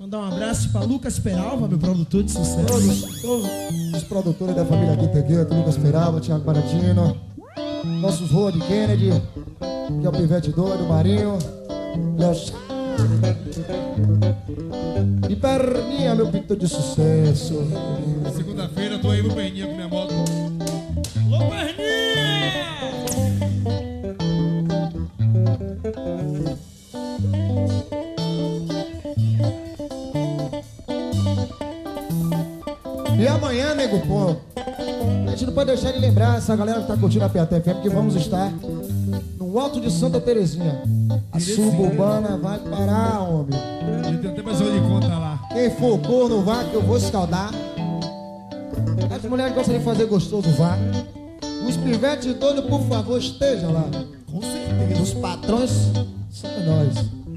Mandar um abraço pra Lucas Peralva, meu produtor de sucesso. Todos os produtores da família Guetta Guetta, Lucas Peralva, Thiago Paratino, nossos Road Kennedy, que é o Pivete Doido, Marinho, e Perninha, meu pintor de sucesso. Segunda-feira eu tô aí no Perninha com minha moto. Ô Perninha! E amanhã, nego, pô, a gente não pode deixar de lembrar essa galera que tá curtindo a PATFM, que vamos estar no Alto de Santa Terezinha. A suburbana vai parar, homem. Ele tem até mais de conta lá. Quem for corno, vá, que eu vou escaldar. As mulheres gostam de fazer gostoso, vá. Os pivetes doidos, por favor, estejam lá. Com certeza. Os patrões são nós.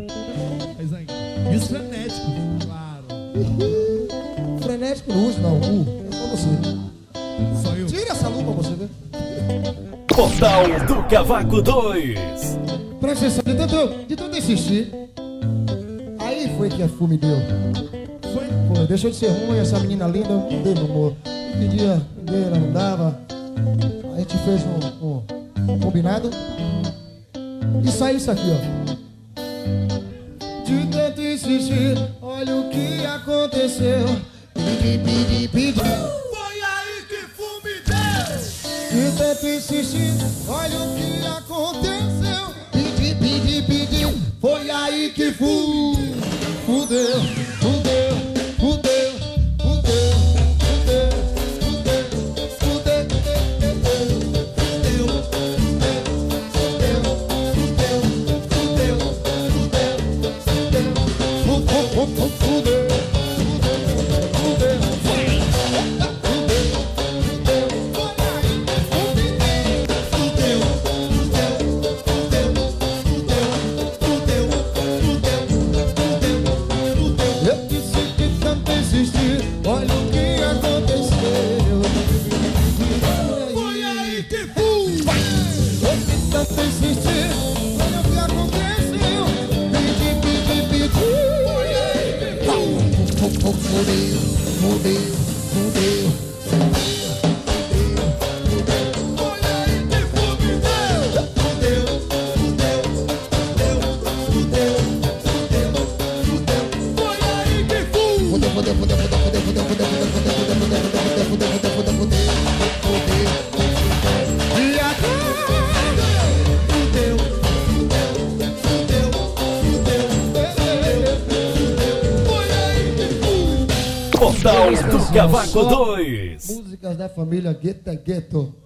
E os frenéticos, claro. Frenético não uso, não. É só você. Só eu. Tira essa lupa pra você ver. Portal do Cavaco 2. Presta atenção, de tanto insistir. Aí foi que a fome deu. Foi, deixou de ser ruim, essa menina linda, não deu amor. Pedia, ela não dava. A gente fez um combinado. E saiu isso aqui, ó. De tanto insistir, olha o que aconteceu. Pedi. Foi aí que fome deu. De tanto insistir, olha o que aconteceu. Pedi. Foi aí que fudeu. Portal do Cavaco 2. Músicas da família Guetta Gueto.